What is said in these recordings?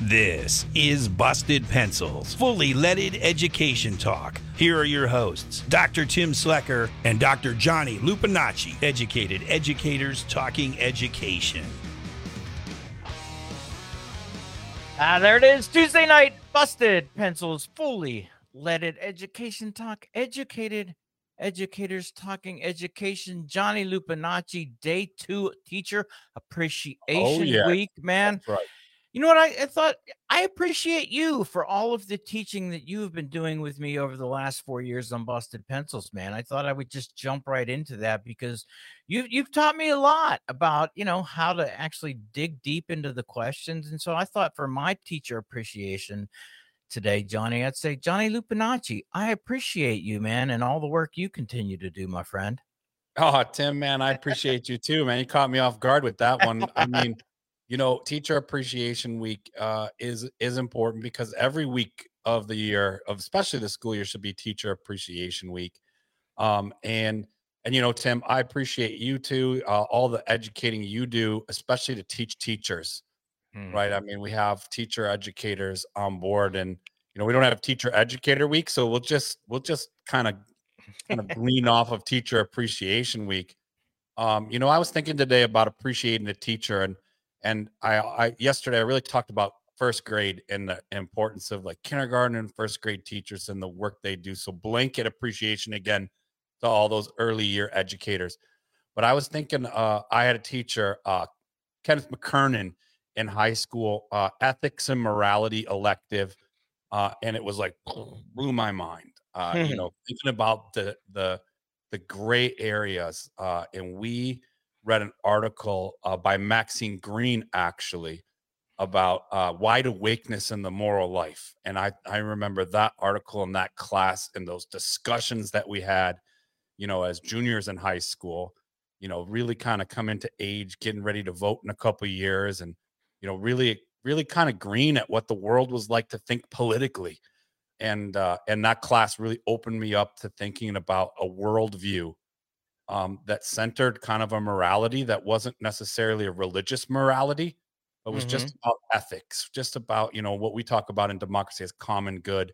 This is Busted Pencils, fully leaded education talk. Here are your hosts, Dr. Tim Slecker and Dr. Johnny Lupinacci, educated educators talking education. There it is, Tuesday night, Busted Pencils, fully leaded education talk, educated educators talking education. Johnny Lupinacci, day 2 teacher appreciation week, man. That's right. You know what I thought? I appreciate you for all of the teaching that you have been doing with me over the last 4 years on Busted Pencils, man. I thought I would just jump right into that because you've taught me a lot about, how to actually dig deep into the questions. And so I thought for my teacher appreciation today, Johnny, I'd say, Johnny Lupinacci, I appreciate you, man, and all the work you continue to do, my friend. Oh, Tim, man, I appreciate you too, man. You caught me off guard with that one. I mean, Teacher Appreciation Week is important because every week of the year, especially the school year, should be Teacher Appreciation Week. And Tim, I appreciate you too, all the educating you do, especially to teach teachers, right? I mean, we have teacher educators on board, and we don't have Teacher Educator Week, so we'll just kind of glean off of Teacher Appreciation Week. I was thinking today about appreciating the teacher, and I yesterday I really talked about first grade and the importance of like kindergarten and first grade teachers and the work they do. So blanket appreciation again to all those early year educators. But I was thinking, I had a teacher, Kenneth McKernan, in high school, ethics and morality elective, and it was like blew my mind. Thinking about the gray areas, and we read an article by Maxine Green, actually, about wide awakeness in the moral life. And I remember that article in that class and those discussions that we had, as juniors in high school, really kind of come into age, getting ready to vote in a couple of years, and, really kind of green at what the world was like to think politically. And that class really opened me up to thinking about a worldview that centered kind of a morality that wasn't necessarily a religious morality, but was just about ethics, just about, what we talk about in democracy as common good,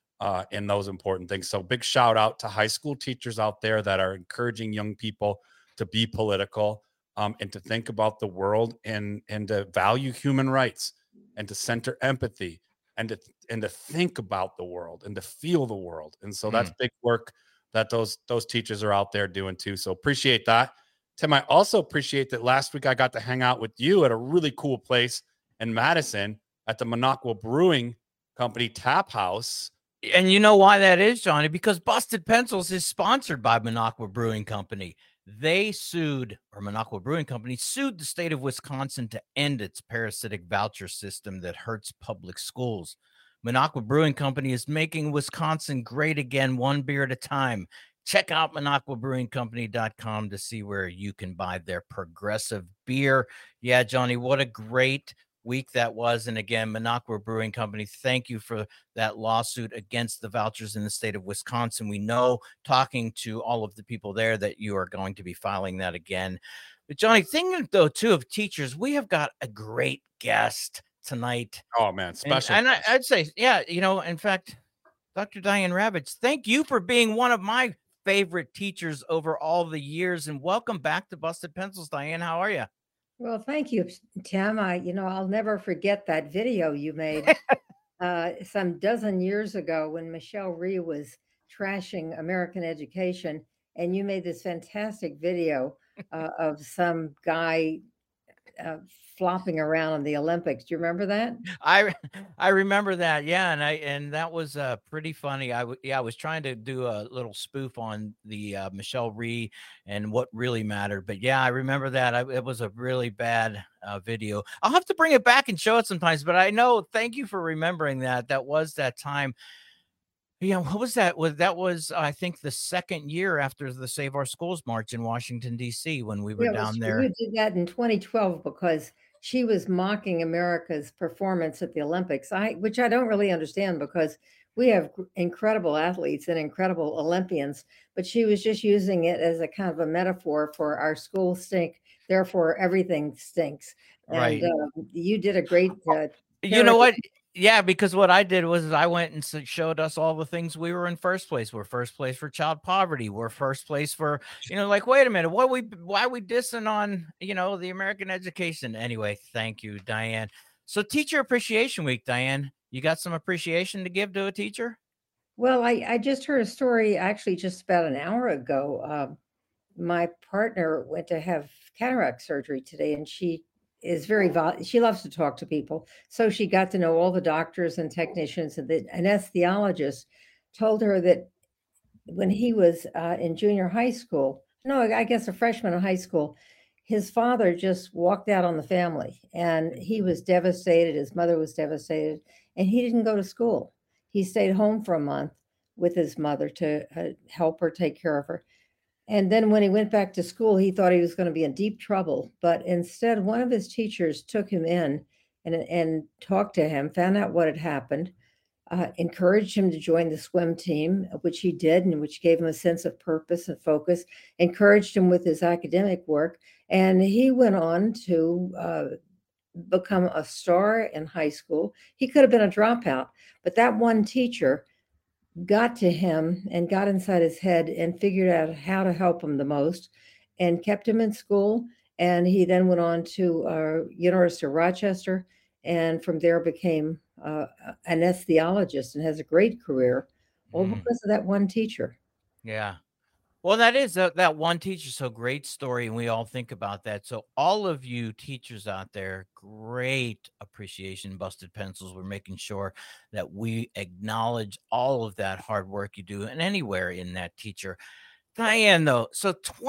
and those important things. So big shout out to high school teachers out there that are encouraging young people to be political, and to think about the world and to value human rights and to center empathy and to think about the world and to feel the world. And so that's big work that those teachers are out there doing too. So appreciate that. Tim, I also appreciate that last week I got to hang out with you at a really cool place in Madison at the Minocqua Brewing Company Tap House. And you know why that is, Johnny? Because Busted Pencils is sponsored by Minocqua Brewing Company. They Minocqua Brewing Company sued the state of Wisconsin to end its parasitic voucher system that hurts public schools. Minocqua Brewing Company is making Wisconsin great again, one beer at a time. Check out MinocquaBrewingCompany.com to see where you can buy their progressive beer. Yeah, Johnny, what a great week that was. And again, Minocqua Brewing Company, thank you for that lawsuit against the vouchers in the state of Wisconsin. We know, talking to all of the people there, that you are going to be filing that again. But Johnny, thinking though too of teachers, we have got a great guest tonight. Oh man, special. And I'd say, yeah, in fact, Dr. Diane Ravitch, thank you for being one of my favorite teachers over all the years, and welcome back to Busted Pencils. Diane, how are you? Well, thank you, Tim. I'll never forget that video you made some dozen years ago when Michelle Rhee was trashing American education, and you made this fantastic video of some guy flopping around in the Olympics. Do you remember that? I remember that. Yeah. And that was pretty funny. I was trying to do a little spoof on the Michelle Rhee and what really mattered. But yeah, I remember that. It was a really bad video. I'll have to bring it back and show it sometimes, but I know, thank you for remembering that. That was that time. What was that? That was, I think, the second year after the Save Our Schools March in Washington, D.C., when we were down there. You did that in 2012 because she was mocking America's performance at the Olympics, which I don't really understand because we have incredible athletes and incredible Olympians, but she was just using it as a kind of a metaphor for our schools stink, therefore everything stinks. Right. And you did a great You know what? Yeah, because what I did was I went and showed us all the things we were in first place. We're first place for child poverty. We're first place for, like, wait a minute, why are we dissing on, the American education? Anyway, thank you, Diane. So Teacher Appreciation Week, Diane, you got some appreciation to give to a teacher? Well, I just heard a story actually just about an hour ago. My partner went to have cataract surgery today, and she is she loves to talk to people. So she got to know all the doctors and technicians, and the anesthesiologist told her that when he was in junior high school, no, I guess a freshman in high school, his father just walked out on the family, and he was devastated. His mother was devastated, and he didn't go to school. He stayed home for a month with his mother to help her take care of her. And then when he went back to school, he thought he was going to be in deep trouble. But instead, one of his teachers took him in and talked to him, found out what had happened, encouraged him to join the swim team, which he did, and which gave him a sense of purpose and focus, encouraged him with his academic work. And he went on to become a star in high school. He could have been a dropout, but that one teacher got to him and got inside his head and figured out how to help him the most and kept him in school. And he then went on to University of Rochester, and from there became an anesthesiologist and has a great career, all because of that one teacher. Yeah. Well, that is that one teacher. So great story. And we all think about that. So all of you teachers out there, great appreciation, Busted Pencils. We're making sure that we acknowledge all of that hard work you do and anywhere in that teacher. Diane, though, so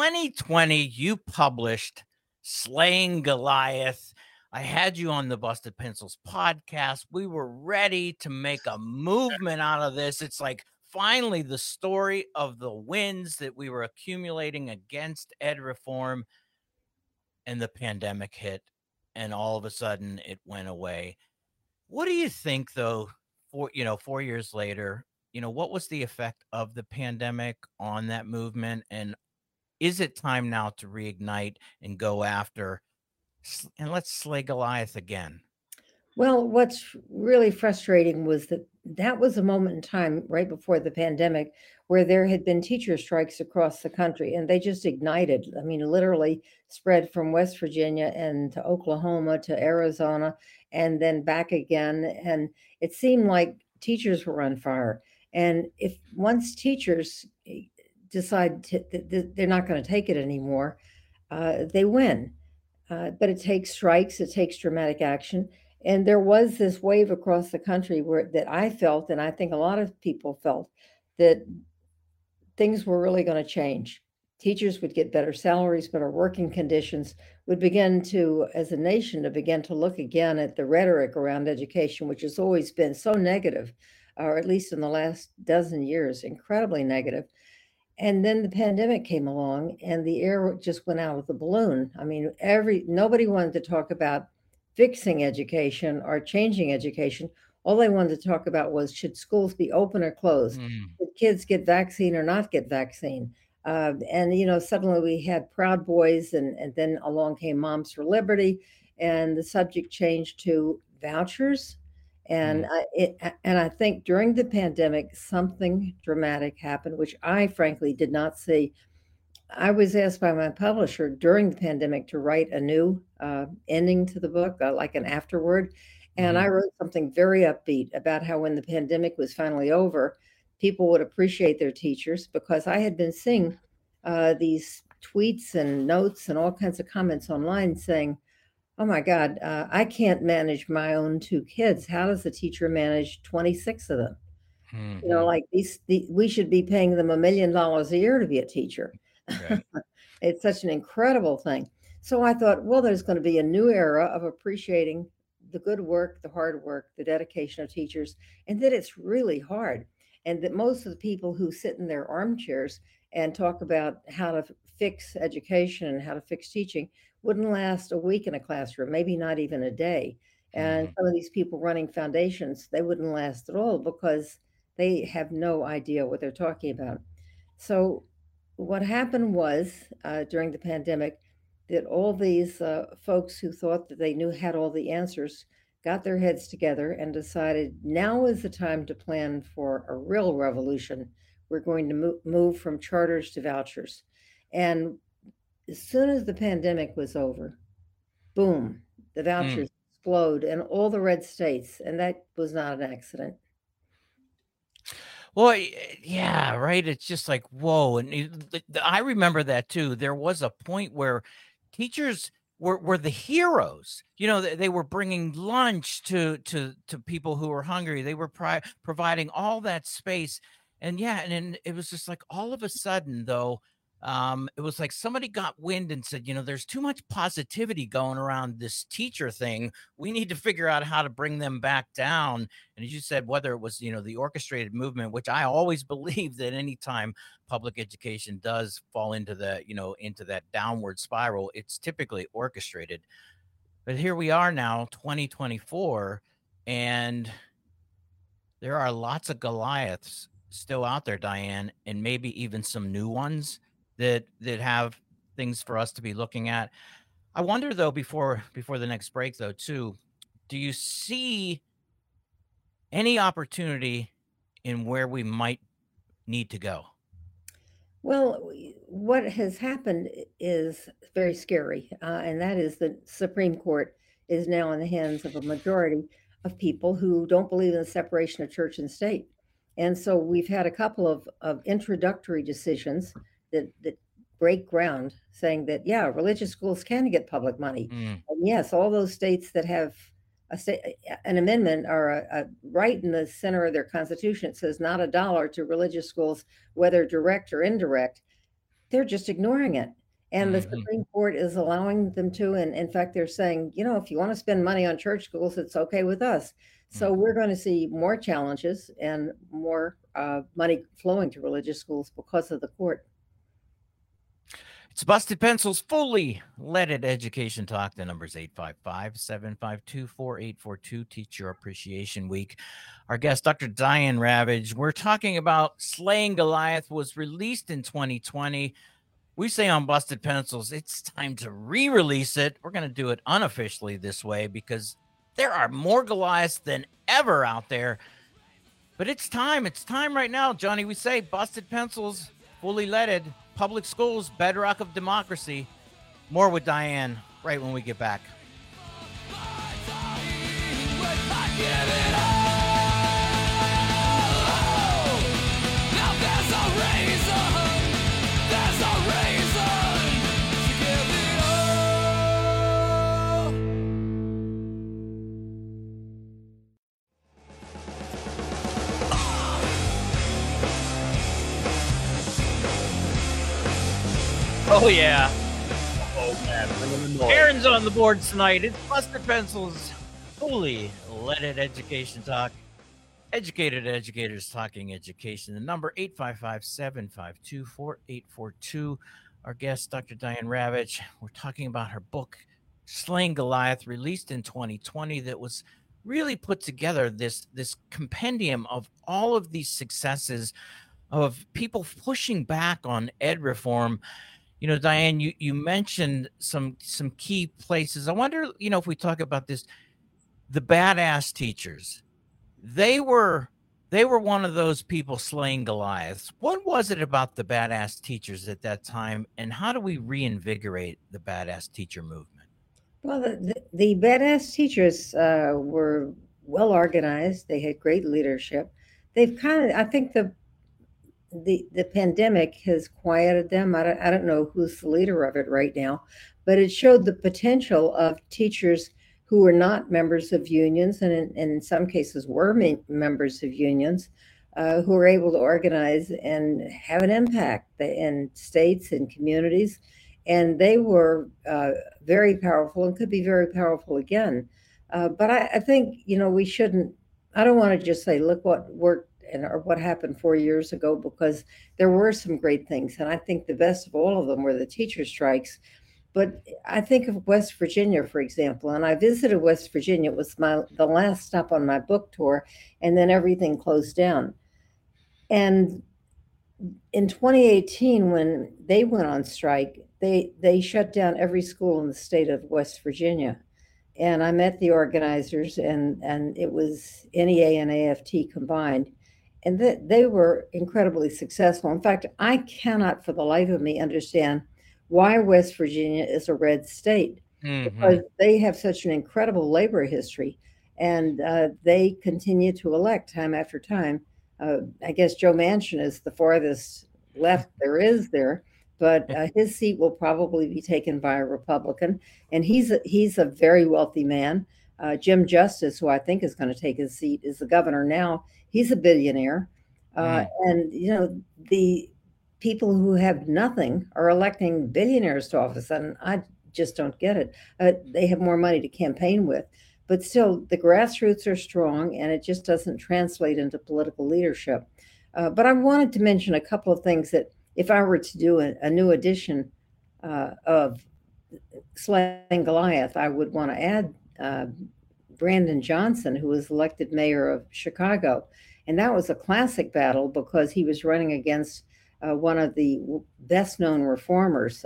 2020, you published Slaying Goliath. I had you on the Busted Pencils podcast. We were ready to make a movement out of this. It's like, finally, the story of the wins that we were accumulating against ed reform, and the pandemic hit, and all of a sudden it went away. What do you think, though, 4 years later, what was the effect of the pandemic on that movement? And is it time now to reignite and go after and let's slay Goliath again? Well, what's really frustrating was that was a moment in time right before the pandemic where there had been teacher strikes across the country, and they just ignited. I mean, literally spread from West Virginia and to Oklahoma to Arizona and then back again. And it seemed like teachers were on fire. And if once teachers decide they're not going to take it anymore, they win. But it takes strikes, it takes dramatic action. And there was this wave across the country that I felt, and I think a lot of people felt, that things were really going to change. Teachers would get better salaries, better working conditions, would begin to, as a nation, to begin to look again at the rhetoric around education, which has always been so negative, or at least in the last dozen years, incredibly negative. And then the pandemic came along and the air just went out of the balloon. I mean, nobody wanted to talk about fixing education or changing education. All they wanted to talk about was, should schools be open or closed? Should kids get vaccine or not get vaccine? And suddenly we had Proud Boys, and then along came Moms for Liberty, and the subject changed to vouchers. And I think during the pandemic, something dramatic happened, which I frankly did not see. I was asked by my publisher during the pandemic to write a new ending to the book, like an afterword. And I wrote something very upbeat about how when the pandemic was finally over, people would appreciate their teachers, because I had been seeing these tweets and notes and all kinds of comments online saying, oh my God, I can't manage my own 2 kids. How does a teacher manage 26 of them? Like we should be paying them $1 million a year to be a teacher. Right. It's such an incredible thing. So I thought, well, there's going to be a new era of appreciating the good work, the hard work, the dedication of teachers, and that it's really hard. And that most of the people who sit in their armchairs and talk about how to fix education and how to fix teaching wouldn't last a week in a classroom, maybe not even a day. And some of these people running foundations, they wouldn't last at all because they have no idea what they're talking about. So what happened was during the pandemic that all these folks who thought that they had all the answers got their heads together and decided now is the time to plan for a real revolution. We're going to move from charters to vouchers. And as soon as the pandemic was over, boom, the vouchers explode in all the red states. And that was not an accident. Well, yeah, right. It's just like, whoa. And I remember that too. There was a point where teachers were the heroes. You know, they were bringing lunch to people who were hungry. They were providing all that space. And yeah, and then it was just like all of a sudden, though, it was like somebody got wind and said, you know, there's too much positivity going around this teacher thing. We need to figure out how to bring them back down. And as you said, whether it was, you know, the orchestrated movement, which I always believe that anytime public education does fall into the, you know, into that downward spiral, it's typically orchestrated. But here we are now, 2024, and there are lots of Goliaths still out there, Diane, and maybe even some new ones that have things for us to be looking at. I wonder though, before the next break though, too, do you see any opportunity in where we might need to go? Well, what has happened is very scary, and that is the Supreme Court is now in the hands of a majority of people who don't believe in the separation of church and state. And so we've had a couple of introductory decisions that break ground saying that, yeah, religious schools can get public money. And yes, all those states that have an amendment or a right in the center of their constitution, it says not a dollar to religious schools, whether direct or indirect, they're just ignoring it. And the Supreme Court is allowing them to. And in fact, they're saying, you know, if you want to spend money on church schools, it's okay with us. So we're going to see more challenges and more money flowing to religious schools because of the court. It's Busted Pencils, fully leaded education talk. The number's 855-752-4842. Teacher Appreciation Week. Our guest, Dr. Diane Ravitch. We're talking about Slaying Goliath, was released in 2020. We say on Busted Pencils, it's time to re-release it. We're going to do it unofficially this way because there are more Goliaths than ever out there. But it's time. It's time right now, Johnny. We say Busted Pencils, fully leaded. Public schools, bedrock of democracy. More with Diane right when we get back. Oh, yeah. Oh, man. Aaron's on the board tonight. It's Busted Pencils, fully leaded education talk. Educated educators talking education. The number 855-752-4842. Our guest, Dr. Diane Ravitch. We're talking about her book, Slaying Goliath, released in 2020, that was really put together this compendium of all of these successes of people pushing back on ed reform. You know, Diane, you mentioned some key places. I wonder, you know, if we talk about this, the badass teachers, they were one of those people slaying Goliaths. What was it about the badass teachers at that time, and how do we reinvigorate the badass teacher movement? Well, the badass teachers were well organized. They had great leadership. They've I think the pandemic has quieted them. I don't know who's the leader of it right now, but it showed the potential of teachers who were not members of unions, and in some cases were members of unions, who were able to organize and have an impact in states and communities. And they were very powerful and could be very powerful again. But I think, you know, I don't want to just say, look what worked or what happened 4 years ago, because there were some great things. And I think the best of all of them were the teacher strikes. But I think of West Virginia, for example, and I visited West Virginia. It was the last stop on my book tour, and then everything closed down. And in 2018, when they went on strike, they shut down every school in the state of West Virginia. and I met the organizers, and it was NEA and AFT combined, and they were incredibly successful. In fact, I cannot for the life of me understand why West Virginia is a red state, because they have such an incredible labor history, and they continue to elect time after time. I guess Joe Manchin is the farthest left there is there, but his seat will probably be taken by a Republican, and he's a very wealthy man. Jim Justice, who I think is going to take his seat, is the governor now. He's a billionaire, and the people who have nothing are electing billionaires to office, and I just don't get it. They have more money to campaign with, but still, the grassroots are strong, and it just doesn't translate into political leadership. But I wanted to mention a couple of things that, if I were to do a new edition of Slaying Goliath, I would want to add Brandon Johnson, who was elected mayor of Chicago. And that was a classic battle because he was running against one of the best known reformers,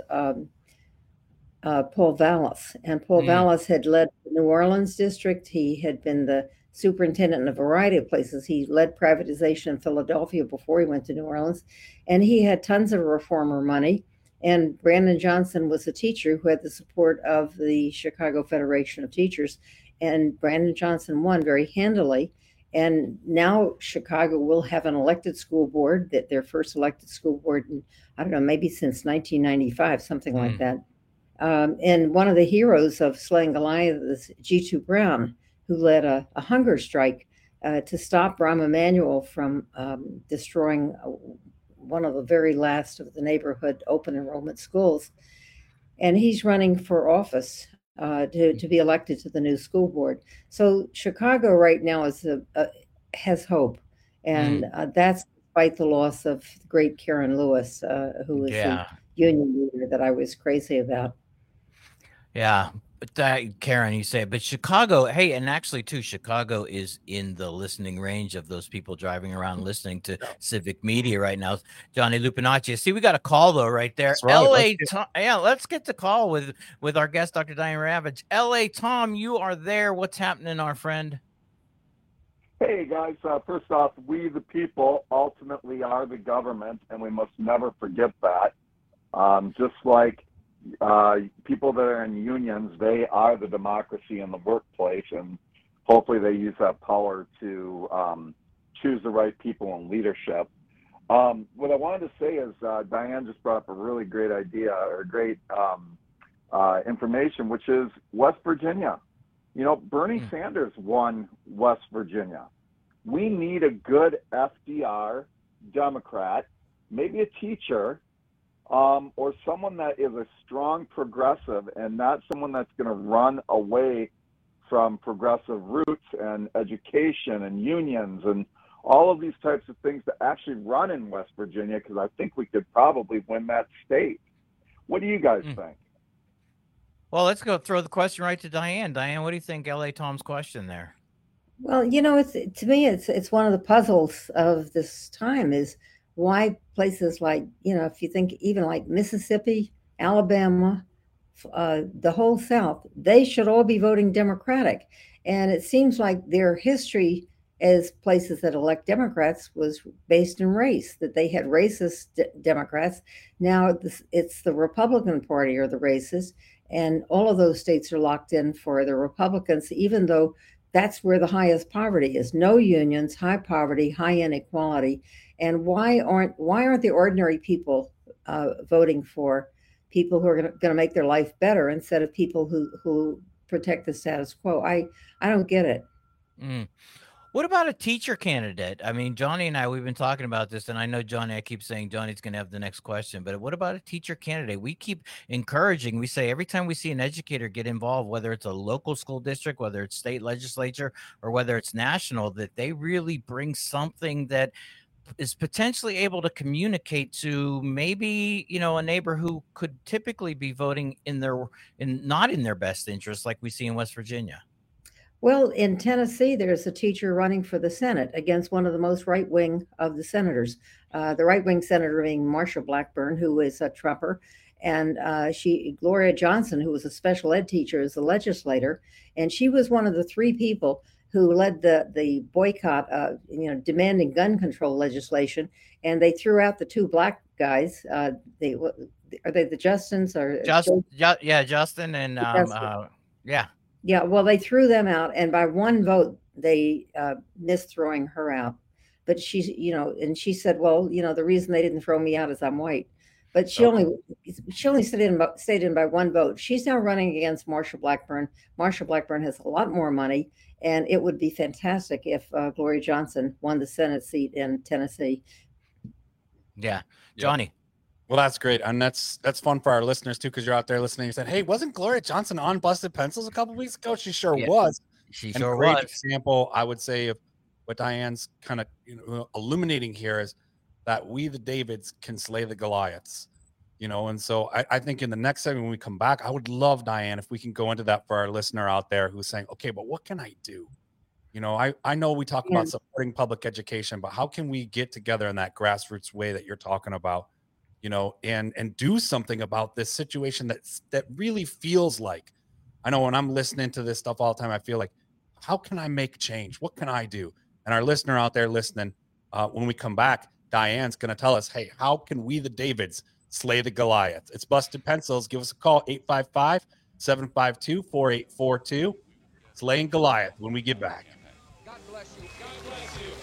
Paul Vallas. And Paul Vallas had led the New Orleans district. He had been the superintendent in a variety of places. He led privatization in Philadelphia before he went to New Orleans. And he had tons of reformer money. And Brandon Johnson was a teacher who had the support of the Chicago Federation of Teachers. And Brandon Johnson won very handily. And now Chicago will have an elected school board, that their first elected school board, in, I don't know, maybe since 1995, something like that. And one of the heroes of Slaying Goliath is Jitu Brown, who led a hunger strike to stop Rahm Emanuel from destroying one of the very last of the neighborhood open enrollment schools. And he's running for office to be elected to the new school board. So Chicago right now has hope. And that's despite the loss of the great Karen Lewis, who was the union leader that I was crazy about. Yeah. But Karen, you say, but Chicago, hey, and actually too, Chicago is in the listening range of those people driving around listening to civic media right now. Johnny Lupinacci. See, we got a call though right there. Right. Let's get the call with our guest, Dr. Diane Ravitch. LA Tom, you are there. What's happening, our friend? Hey guys, first off, we the people ultimately are the government, and we must never forget that. Just like people that are in unions, they are the democracy in the workplace, and hopefully they use that power to choose the right people in leadership. What I wanted to say is Diane just brought up a really great idea, or great information, which is West Virginia. You know, Bernie Sanders won West Virginia. We need a good FDR Democrat, maybe a teacher, or someone that is a strong progressive, and not someone that's going to run away from progressive roots and education and unions and all of these types of things to actually run in West Virginia, because I think we could probably win that state. What do you guys think? Well, let's go throw the question right to Diane. Diane, what do you think, LA Tom's question there? Well, you know, to me, it's one of the puzzles of this time is why places like, you know, if you think even like Mississippi, Alabama, the whole South, they should all be voting Democratic. And it seems like their history as places that elect Democrats was based in race, that they had racist Democrats. Now it's the Republican Party or the racist. And all of those states are locked in for the Republicans, even though that's where the highest poverty is. No unions, high poverty, high inequality. And why aren't the ordinary people voting for people who are going to make their life better instead of people who protect the status quo? I don't get it. What about a teacher candidate? I mean, Johnny and I, we've been talking about this, and I know, Johnny, I keep saying Johnny's going to have the next question, but what about a teacher candidate? We keep encouraging, we say every time we see an educator get involved, whether it's a local school district, whether it's state legislature, or whether it's national, that they really bring something that is potentially able to communicate to maybe, you know, a neighbor who could typically be voting not in their best interest, like we see in West Virginia. Well, in Tennessee, there's a teacher running for the Senate against one of the most right-wing of the senators, the right-wing senator being Marsha Blackburn, who is a Trumper. And Gloria Johnson, who was a special ed teacher, is a legislator, and she was one of the 3 people who led the boycott, demanding gun control legislation. And they threw out the 2 black guys. Are they the Justins or Justin and Justin. yeah. Yeah, well, they threw them out, and by 1 vote, they missed throwing her out. But and she said, well, the reason they didn't throw me out is I'm white. But she only stayed in by 1 vote. She's now running against Marsha Blackburn. Marsha Blackburn has a lot more money, and it would be fantastic if Gloria Johnson won the Senate seat in Tennessee. Yeah, Johnny. Well, that's great. And that's fun for our listeners too, because you're out there listening. You said, hey, wasn't Gloria Johnson on Busted Pencils a couple weeks ago? She sure was. She and sure great was. example, I would say, of what Diane's kind of illuminating here is that we, the Davids, can slay the Goliaths. And so I think in the next segment, when we come back, I would love, Diane, if we can go into that for our listener out there who's saying, okay, but what can I do? I know we talk about supporting public education, but how can we get together in that grassroots way that you're talking about, and do something about this situation that really feels like, I know when I'm listening to this stuff all the time, I feel like, how can I make change? What can I do? And our listener out there listening, when we come back, Diane's going to tell us, hey, how can we, the Davids, slay the Goliath? It's Busted Pencils. Give us a call, 855-752-4842. Slaying Goliath when we get back. God bless you. God bless you.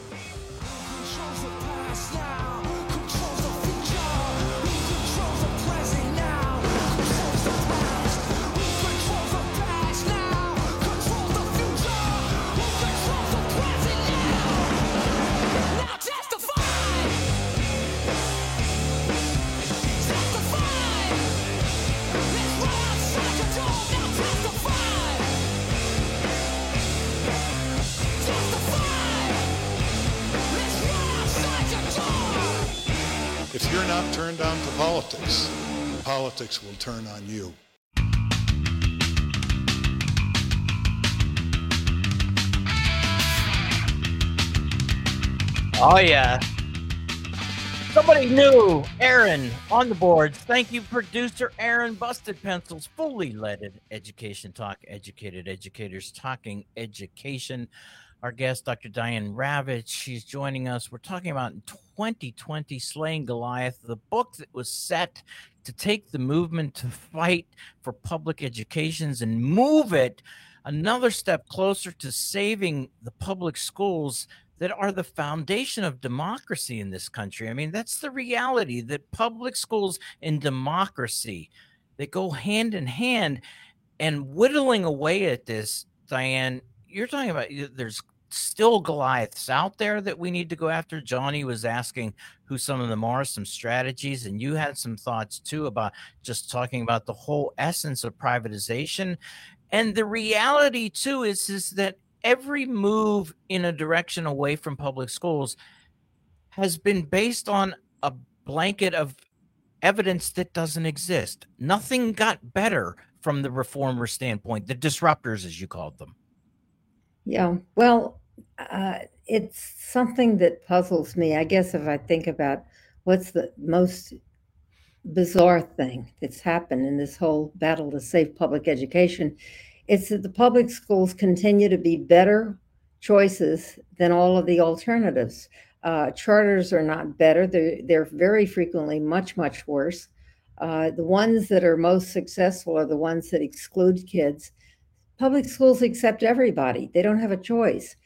If you're not turned on to politics, politics will turn on you. Oh, yeah. Somebody new. Aaron on the boards. Thank you, producer Aaron. Busted Pencils, fully leaded education talk, educated educators talking education. Our guest, Dr. Diane Ravitch, she's joining us. We're talking about in 2020, Slaying Goliath, the book that was set to take the movement to fight for public educations and move it another step closer to saving the public schools that are the foundation of democracy in this country. I mean, that's the reality, that public schools and democracy, they go hand in hand. And whittling away at this, Diane, you're talking about there's still Goliaths out there that we need to go after. Johnny was asking who some of them are, some strategies, and you had some thoughts too about just talking about the whole essence of privatization. And the reality too is that every move in a direction away from public schools has been based on a blanket of evidence that doesn't exist. Nothing got better from the reformer standpoint, the disruptors, as you called them. Yeah, well, it's something that puzzles me. I guess if I think about what's the most bizarre thing that's happened in this whole battle to save public education, it's that the public schools continue to be better choices than all of the alternatives. Charters are not better. They're very frequently much, much worse. The ones that are most successful are the ones that exclude kids. Public schools accept everybody. They don't have a choice.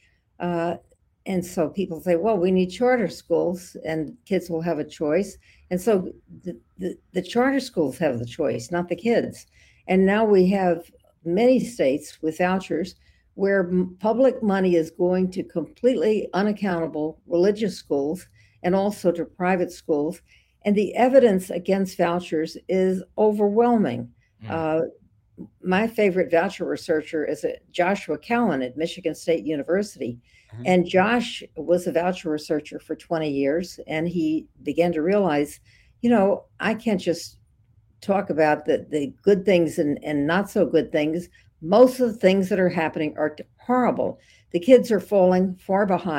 And so people say, well, we need charter schools and kids will have a choice. And so the charter schools have the choice, not the kids. And now we have many states with vouchers where public money is going to completely unaccountable religious schools and also to private schools. And the evidence against vouchers is overwhelming. My favorite voucher researcher is Joshua Cowan at Michigan State University. Mm-hmm. And Josh was a voucher researcher for 20 years. And he began to realize, I can't just talk about the good things and not so good things. Most of the things that are happening are horrible. The kids are falling far behind.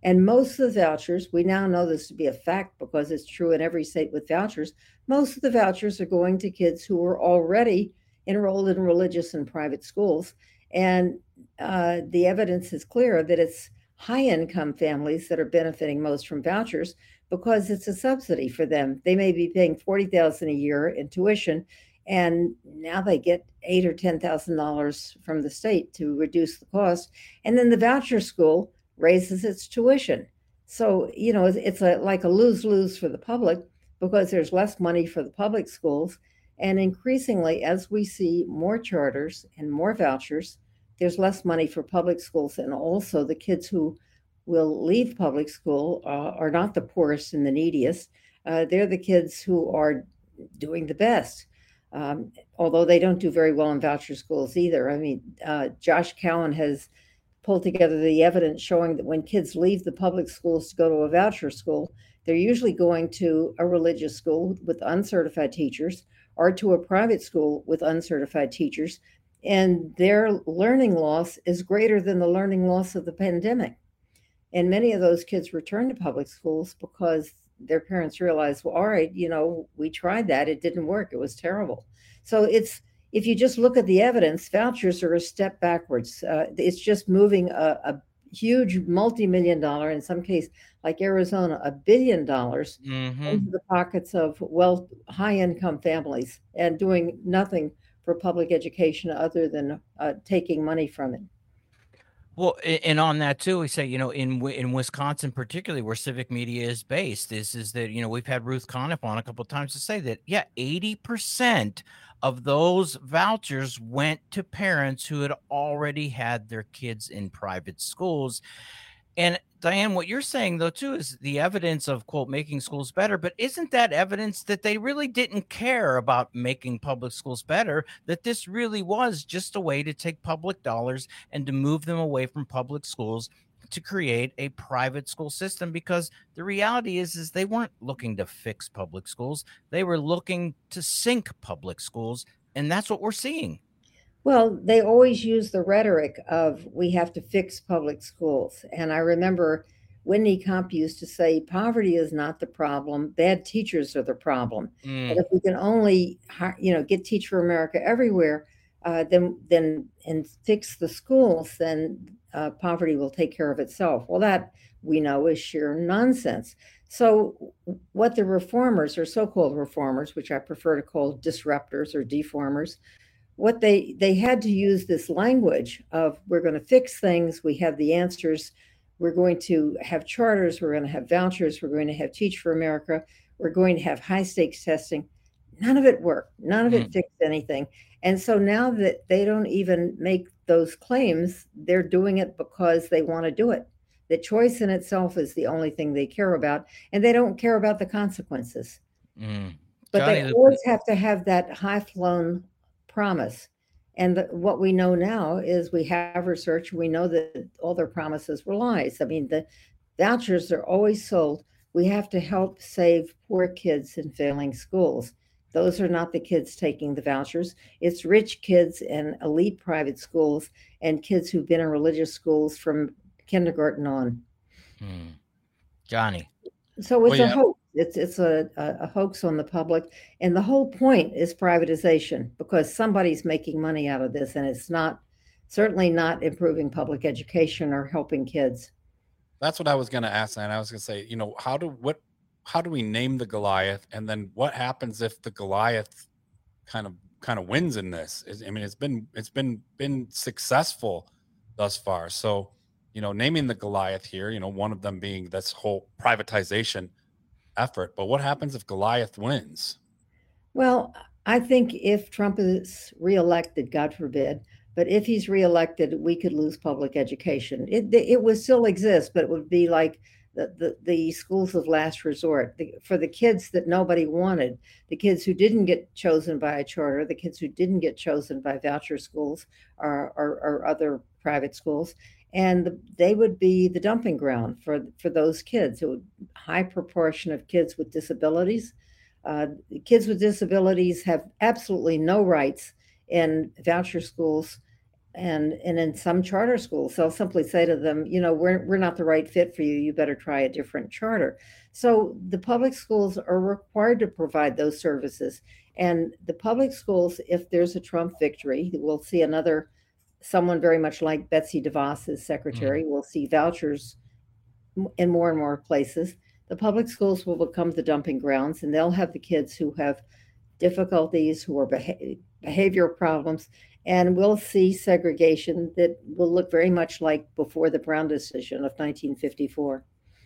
And most of the vouchers, we now know this to be a fact because it's true in every state with vouchers, most of the vouchers are going to kids who are already enrolled in religious and private schools. And the evidence is clear that it's high income families that are benefiting most from vouchers because it's a subsidy for them. They may be paying $40,000 a year in tuition, and now they get $8,000 or $10,000 from the state to reduce the cost. And then the voucher school raises its tuition. So, it's like a lose-lose for the public because there's less money for the public schools. And increasingly, as we see more charters and more vouchers, there's less money for public schools. And also the kids who will leave public school are not the poorest and the neediest. They're the kids who are doing the best. Although they don't do very well in voucher schools either. I mean, Josh Cowan has pulled together the evidence showing that when kids leave the public schools to go to a voucher school, they're usually going to a religious school with uncertified teachers or to a private school with uncertified teachers. And their learning loss is greater than the learning loss of the pandemic. And many of those kids return to public schools because their parents realized, well, all right, we tried that. It didn't work. It was terrible. So if you just look at the evidence, vouchers are a step backwards. It's just moving a huge multi-million-dollar, in some case, like Arizona, $1 billion into the pockets of high-income families and doing nothing for public education other than taking money from it. Well, and on that too, we say, in Wisconsin, particularly where civic media is based, is that, we've had Ruth Conniff on a couple of times to say that, 80% of those vouchers went to parents who had already had their kids in private schools. And Diane, what you're saying, though, too, is the evidence of, quote, making schools better. But isn't that evidence that they really didn't care about making public schools better, that this really was just a way to take public dollars and to move them away from public schools to create a private school system? Because the reality is they weren't looking to fix public schools. They were looking to sink public schools. And that's what we're seeing. Well, they always use the rhetoric of we have to fix public schools. And I remember Whitney Comp used to say, poverty is not the problem. Bad teachers are the problem. And if we can only, get Teach for America everywhere, then and fix the schools, then poverty will take care of itself. Well, that we know is sheer nonsense. So what the reformers, or so-called reformers, which I prefer to call disruptors or deformers, what they had to use this language of we're going to fix things, we have the answers, we're going to have charters, we're going to have vouchers, we're going to have Teach for America, we're going to have high stakes testing. None of it worked. None of it fixed anything. And so now that they don't even make those claims, they're doing it because they want to do it. The choice in itself is the only thing they care about, and they don't care about the consequences. But Johnny, they always have to have that high-flown promise. And what we know now is we have research. We know that all their promises were lies. I mean, the vouchers are always sold. We have to help save poor kids in failing schools. Those are not the kids taking the vouchers. It's rich kids in elite private schools and kids who've been in religious schools from kindergarten on. Johnny. So it's a hoax. It's a hoax on the public. And the whole point is privatization, because somebody's making money out of this, and it's certainly not improving public education or helping kids. That's what I was going to ask. And I was going to say, how do we name the Goliath? And then what happens if the Goliath kind of wins in this? I mean, it's been successful thus far. So, naming the Goliath here, one of them being this whole privatization effort. But what happens if Goliath wins? Well, I think if Trump is reelected, God forbid, but if he's reelected, we could lose public education. It would still exist, but it would be like the schools of last resort for the kids that nobody wanted, the kids who didn't get chosen by a charter, the kids who didn't get chosen by voucher schools or other private schools. And they would be the dumping ground for those kids. High proportion of kids with disabilities. Kids with disabilities have absolutely no rights in voucher schools and in some charter schools, they'll simply say to them, we're not the right fit for you. You better try a different charter. So the public schools are required to provide those services. And the public schools, if there's a Trump victory, we'll see someone very much like Betsy DeVos as secretary. We'll see vouchers in more and more places. The public schools will become the dumping grounds, and they'll have the kids who have difficulties, who are behavioral problems, and we'll see segregation that will look very much like before the Brown decision of 1954.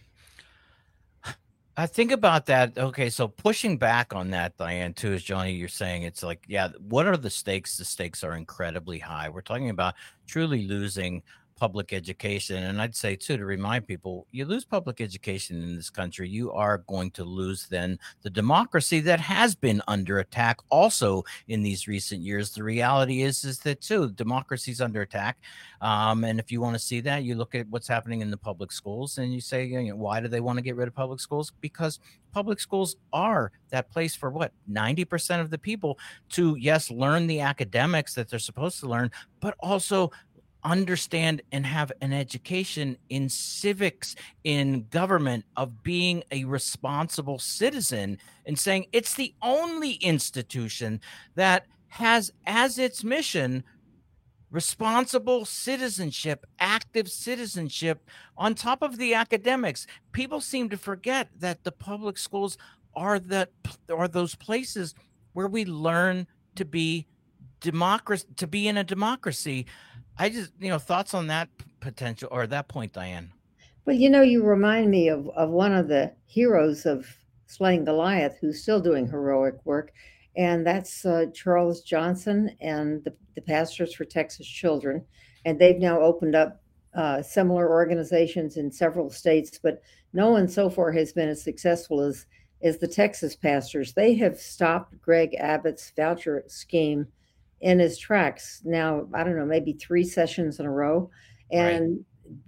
I think about that. Okay, so pushing back on that, Diane, too, as Johnny, you're saying, it's like, yeah, what are the stakes? The stakes are incredibly high. We're talking about truly losing public education. And I'd say, too, to remind people, you lose public education in this country, you are going to lose then the democracy that has been under attack also in these recent years. The reality is that, too, democracy's under attack. And if you want to see that, you look at what's happening in the public schools and you say, why do they want to get rid of public schools? Because public schools are that place for 90% of the people to, yes, learn the academics that they're supposed to learn, but also understand and have an education in civics, in government, of being a responsible citizen, and saying it's the only institution that has as its mission responsible citizenship, active citizenship on top of the academics. People seem to forget that the public schools are those places where we learn to be democracy, to be in a democracy. I just, thoughts on that potential or that point, Diane? Well, you remind me of one of the heroes of slaying Goliath, who's still doing heroic work, and that's Charles Johnson and the Pastors for Texas Children. And they've now opened up similar organizations in several states, but no one so far has been as successful as the Texas pastors. They have stopped Greg Abbott's voucher scheme in his tracks now, I don't know, maybe 3 sessions in a row. And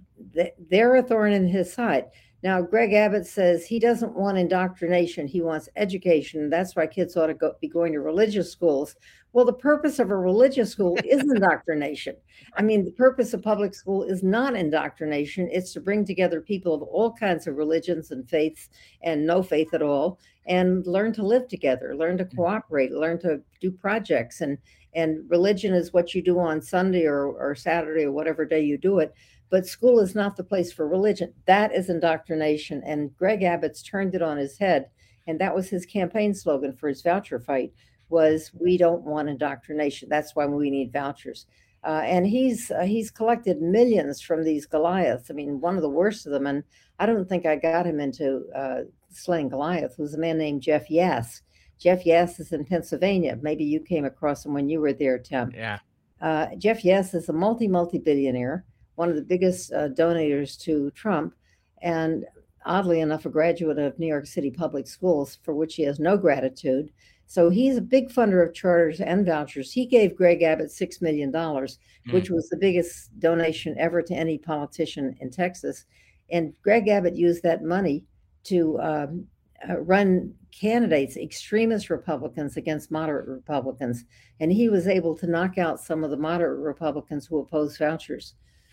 they're a thorn in his side. Now, Greg Abbott says he doesn't want indoctrination. He wants education. That's why kids ought to be going to religious schools. Well, the purpose of a religious school is indoctrination. I mean, the purpose of public school is not indoctrination. It's to bring together people of all kinds of religions and faiths and no faith at all, and learn to live together, learn to cooperate, learn to do projects. And religion is what you do on Sunday or Saturday or whatever day you do it. But school is not the place for religion. That is indoctrination. And Greg Abbott's turned it on his head. And that was his campaign slogan for his voucher fight, was we don't want indoctrination. That's why we need vouchers. And he's collected millions from these Goliaths. I mean, one of the worst of them, and I don't think I got him into slaying Goliath, was a man named Jeff Yass. Jeff Yass is in Pennsylvania. Maybe you came across him when you were there, Tim. Yeah. Jeff Yass is a multi-billionaire, one of the biggest donators to Trump, and oddly enough, a graduate of New York City public schools, for which he has no gratitude. So he's a big funder of charters and vouchers. He gave Greg Abbott $6 million, which was the biggest donation ever to any politician in Texas. And Greg Abbott used that money to run candidates, extremist Republicans against moderate Republicans. And he was able to knock out some of the moderate Republicans who oppose vouchers.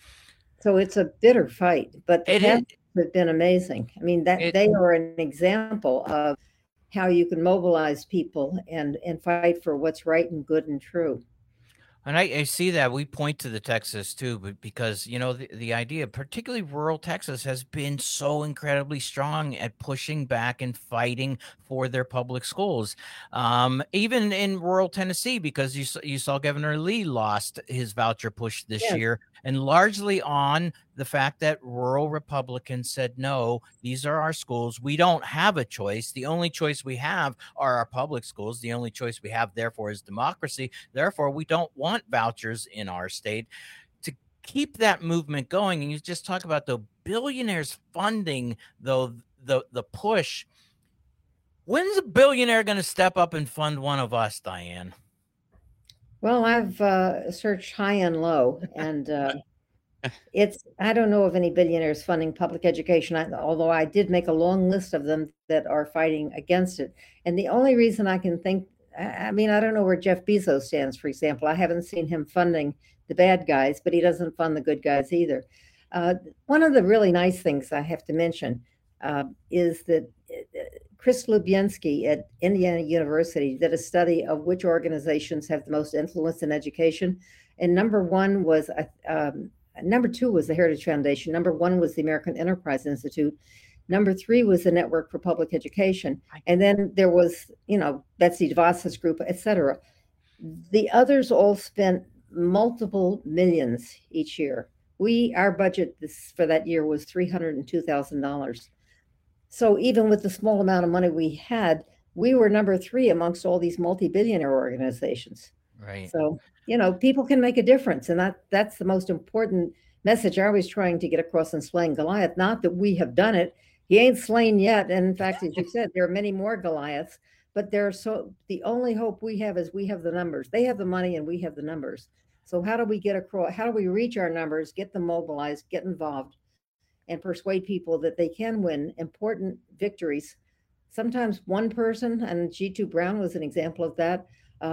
So it's a bitter fight, but the pastors have been amazing. I mean, they are an example of how you can mobilize people and fight for what's right and good and true. And I see that. We point to the Texas too, but because, the idea, particularly rural Texas, has been so incredibly strong at pushing back and fighting for their public schools. Even in rural Tennessee, because you saw Governor Lee lost his voucher push this year, and largely on the fact that rural Republicans said, no, these are our schools. We don't have a choice. The only choice we have are our public schools. The only choice we have, therefore, is democracy. Therefore, we don't want vouchers in our state. To keep that movement going, and you just talk about the billionaires funding the push. When's a billionaire going to step up and fund one of us, Diane? Well, I've searched high and low, and I don't know of any billionaires funding public education, although I did make a long list of them that are fighting against it. And the only reason I can think I mean, I don't know where Jeff Bezos stands, for example. I haven't seen him funding the bad guys, but he doesn't fund the good guys either. One of the really nice things I have to mention is that Chris Lubienski at Indiana University did a study of which organizations have the most influence in education. And number two was the Heritage Foundation. Number one was the American Enterprise Institute. Number three was the Network for Public Education. And then there was, Betsy DeVos's group, et cetera. The others all spent multiple millions each year. Our budget for that year was $302,000. So even with the small amount of money we had, we were number three amongst all these multi-billionaire organizations. Right. So, people can make a difference. And that's the most important message I was trying to get across in Slaying Goliath. Not that we have done it. He ain't slain yet. And in fact, as you said, there are many more Goliaths, but the only hope we have is we have the numbers. They have the money and we have the numbers. So how do we get across? How do we reach our numbers, get them mobilized, get involved, and persuade people that they can win important victories? Sometimes one person, and G2 Brown was an example of that,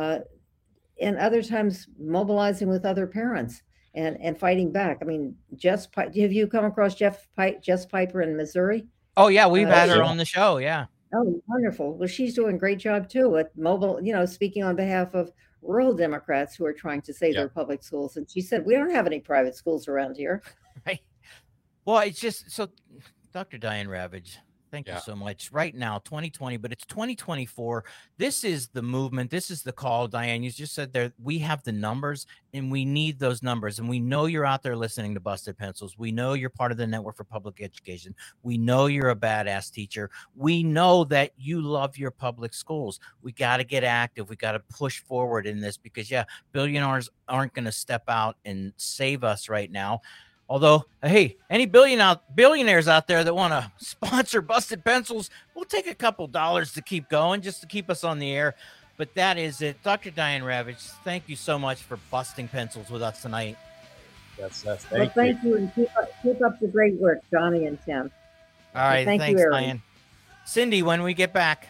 and other times mobilizing with other parents and fighting back. I mean, have you come across Jess Piper in Missouri? Oh, yeah, we've had her on the show, yeah. Oh, wonderful. Well, she's doing a great job, too, at speaking on behalf of rural Democrats who are trying to save their public schools. And she said, we don't have any private schools around here. Right. Well, it's just so, Dr. Diane Ravitch, thank you so much. Right now, 2020, but it's 2024. This is the movement. This is the call. Diane, you just said there, we have the numbers and we need those numbers. And we know you're out there listening to Busted Pencils. We know you're part of the Network for Public Education. We know you're a badass teacher. We know that you love your public schools. We got to get active. We got to push forward in this because, billionaires aren't going to step out and save us right now. Although, hey, any billionaires out there that want to sponsor Busted Pencils, we'll take a couple dollars to keep going, just to keep us on the air. But that is it. Dr. Diane Ravitch, thank you so much for busting pencils with us tonight. Yes, thank you. And keep up the great work, Johnny and Tim. All right, thanks, you, Diane. Cindy, when we get back.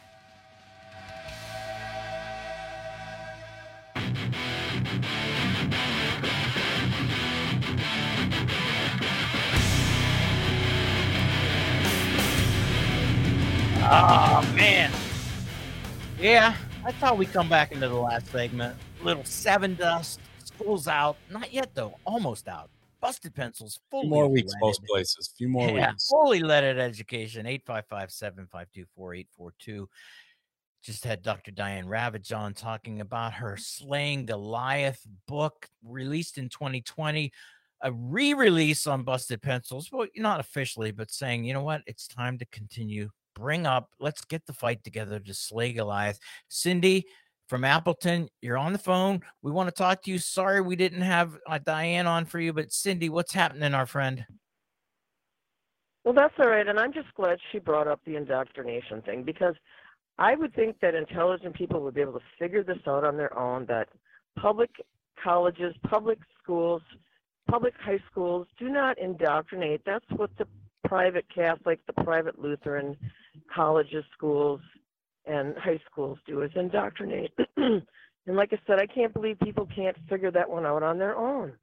Oh, man. Yeah, I thought we'd come back into the last segment. Little seven dust. School's out. Not yet, though. Almost out. Busted Pencils. Fully more weeks, leaded. most places. Few more weeks. Fully leaded education. 855-752-4842. Just had Dr. Diane Ravitch on talking about her Slaying Goliath book released in 2020. A re-release on Busted Pencils. Well, not officially, but saying, you know what? It's time to continue. Let's get the fight together to slay Goliath. Cindy from Appleton, you're on the phone. We want to talk to you. Sorry we didn't have Diane on for you, but Cindy, what's happening, our friend? Well, that's all right, and I'm just glad she brought up the indoctrination thing, because I would think that intelligent people would be able to figure this out on their own, that public colleges, public schools, public high schools do not indoctrinate. That's what the private Catholic, the private Lutheran colleges, schools, and high schools do, is indoctrinate. And like I said, I can't believe people can't figure that one out on their own.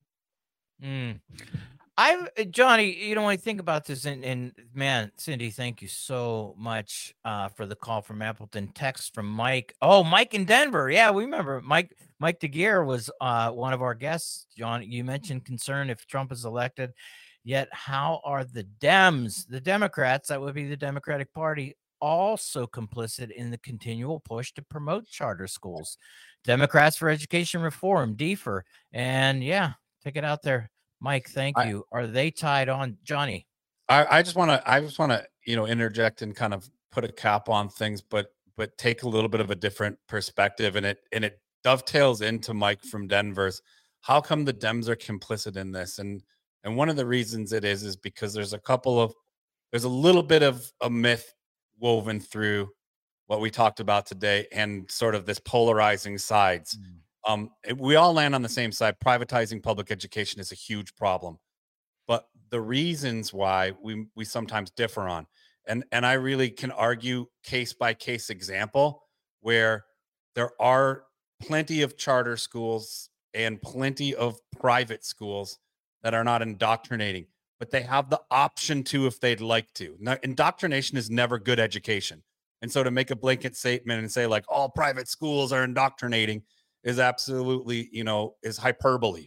Johnny, when I think about this, and man, Cindy, thank you so much for the call from Appleton. Text from Mike. Oh, Mike in Denver. Yeah, we remember Mike DeGear was one of our guests. John, you mentioned concern if Trump is elected. Yet how are the Dems, the Democrats, that would be the Democratic Party, also complicit in the continual push to promote charter schools? Democrats for Education Reform, DFER. And take it out there. Mike, thank you. Are they tied on? Johnny? I just want to, interject and kind of put a cap on things, but take a little bit of a different perspective. And it dovetails into Mike from Denver's. How come the Dems are complicit in this? And one of the reasons it is because there's a little bit of a myth woven through what we talked about today and sort of this polarizing sides. We all land on the same side. Privatizing public education is a huge problem, but the reasons why we sometimes differ on, and I really can argue case by case example where there are plenty of charter schools and plenty of private schools that are not indoctrinating, but they have the option to if they'd like to. Now, indoctrination is never good education. And so to make a blanket statement and say like all private schools are indoctrinating is absolutely, is hyperbole.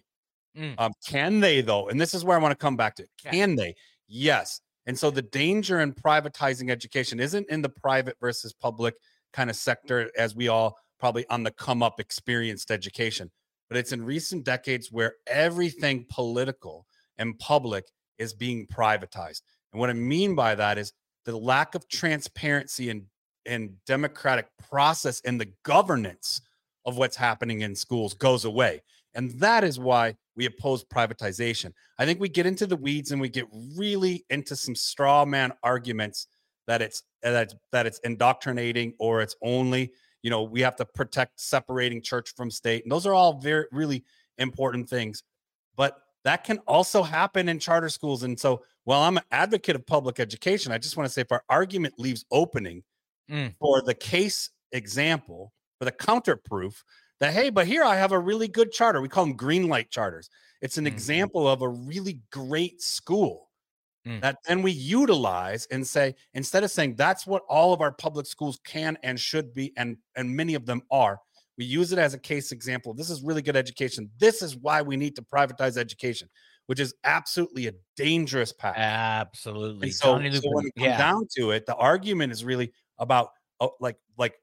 Can they though? And this is where I want to come back to. Can they? Yes. And so the danger in privatizing education isn't in the private versus public kind of sector, as we all probably on the come up experienced education, but it's in recent decades where everything political and public is being privatized. And what I mean by that is the lack of transparency and democratic process in the governance of what's happening in schools goes away. And that is why we oppose privatization. I think we get into the weeds and we get really into some straw man arguments that it's indoctrinating or it's only, we have to protect separating church from state. And those are all very, really important things. But that can also happen in charter schools. And so while I'm an advocate of public education, I just want to say if our argument leaves opening for the case example, for the counter proof that, hey, but here I have a really good charter. We call them green light charters. It's an example of a really great school that then we utilize and say, instead of saying that's what all of our public schools can and should be, and many of them are, we use it as a case example. This is really good education. This is why we need to privatize education, which is absolutely a dangerous path. Absolutely. And so when it comes down to it, the argument is really about like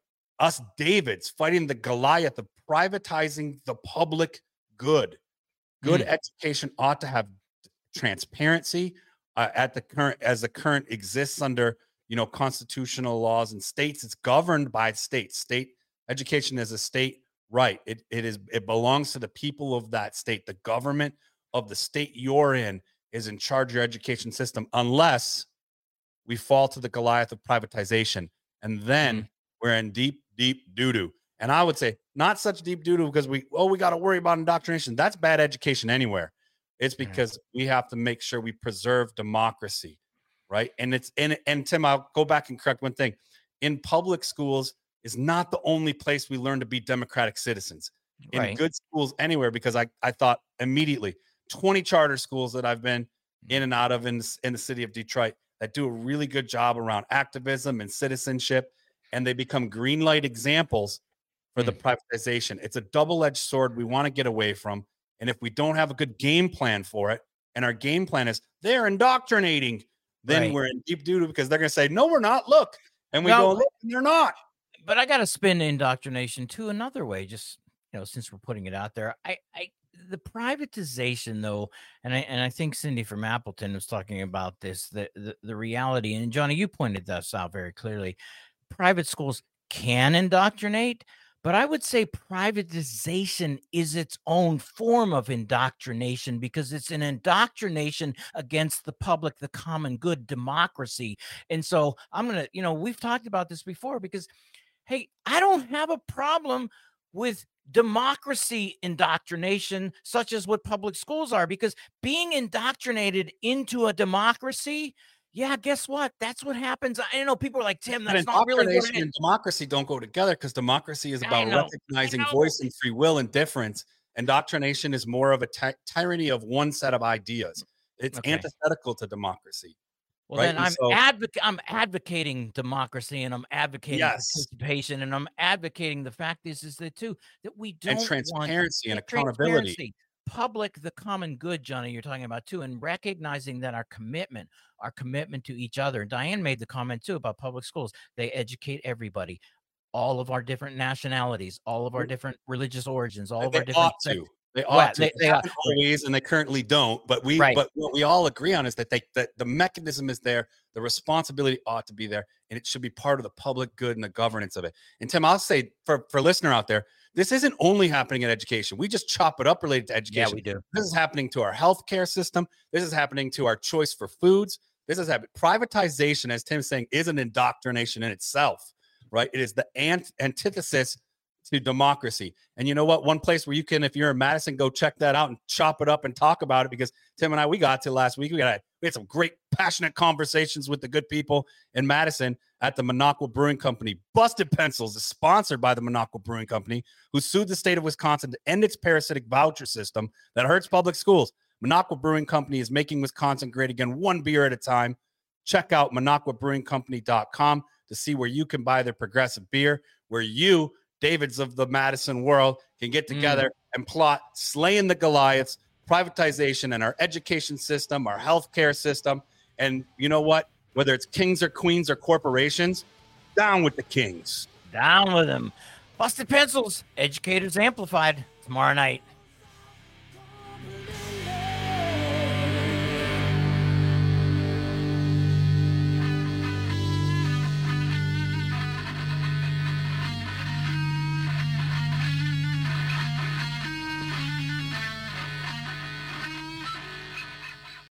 us Davids fighting the Goliath of privatizing the public good. Good education ought to have transparency as the current exists under constitutional laws and states. It's governed by states. State education is a state right. It belongs to the people of that state. The government of the state you're in is in charge of your education system, unless we fall to the Goliath of privatization, and then we're in deep doo-doo. And I would say not such deep doo-doo because we got to worry about indoctrination. That's bad education anywhere. It's because we have to make sure we preserve democracy, right? And and Tim, I'll go back and correct one thing. In public schools is not the only place we learn to be democratic citizens. In good schools anywhere, because I thought immediately 20 charter schools that I've been in and out of in the city of Detroit that do a really good job around activism and citizenship, and they become green light examples for the privatization. It's a double-edged sword we want to get away from. And if we don't have a good game plan for it, and our game plan is they're indoctrinating, then we're in deep doo-doo because they're going to say, no, we're not. Look. And we go, look, and they're not. But I got to spin indoctrination to another way, just, since we're putting it out there. The privatization, though, and I think Cindy from Appleton was talking about this, the reality, and Johnny, you pointed this out very clearly. Private schools can indoctrinate, but I would say privatization is its own form of indoctrination because it's an indoctrination against the public, the common good, democracy. And so I'm going to, we've talked about this before because, hey, I don't have a problem with democracy indoctrination, such as what public schools are, because being indoctrinated into a democracy, guess what? That's what happens. I know people are like, Tim, that's not really what it is. And democracy don't go together because democracy is about recognizing voice and free will and difference. Indoctrination is more of a tyranny of one set of ideas. It's antithetical to democracy. Well, then I'm advocating democracy, and I'm advocating participation, and I'm advocating the fact is that we don't want transparency and accountability. Public, the common good, Johnny, you're talking about too, and recognizing that our commitment to each other. Diane made the comment too about public schools. They educate everybody, all of our different nationalities, all of our different religious origins, all of our different. They ought to. They haven't always, and they currently don't. But but what we all agree on is that the mechanism is there. The responsibility ought to be there, and it should be part of the public good and the governance of it. And Tim, I'll say for listener out there, this isn't only happening in education. We just chop it up related to education. Yeah, we do. This is happening to our healthcare system. This is happening to our choice for foods. This is happening. Privatization, as Tim's saying, is an indoctrination in itself, right? It is the antithesis to democracy. And you know what? One place where you can, if you're in Madison, go check that out and chop it up and talk about it, because Tim and I, we got to last week. We had some great, passionate conversations with the good people in Madison at the Minocqua Brewing Company. Busted Pencils is sponsored by the Minocqua Brewing Company, who sued the state of Wisconsin to end its parasitic voucher system that hurts public schools. Minocqua Brewing Company is making Wisconsin great again, one beer at a time. Check out MinocquaBrewingCompany.com to see where you can buy their progressive beer, where you, Davids of the Madison world, can get together and plot slaying the Goliaths, privatization and our education system, our healthcare system. And you know what? Whether it's kings or queens or corporations, down with the kings. Down with them. Busted Pencils, Educators Amplified, tomorrow night.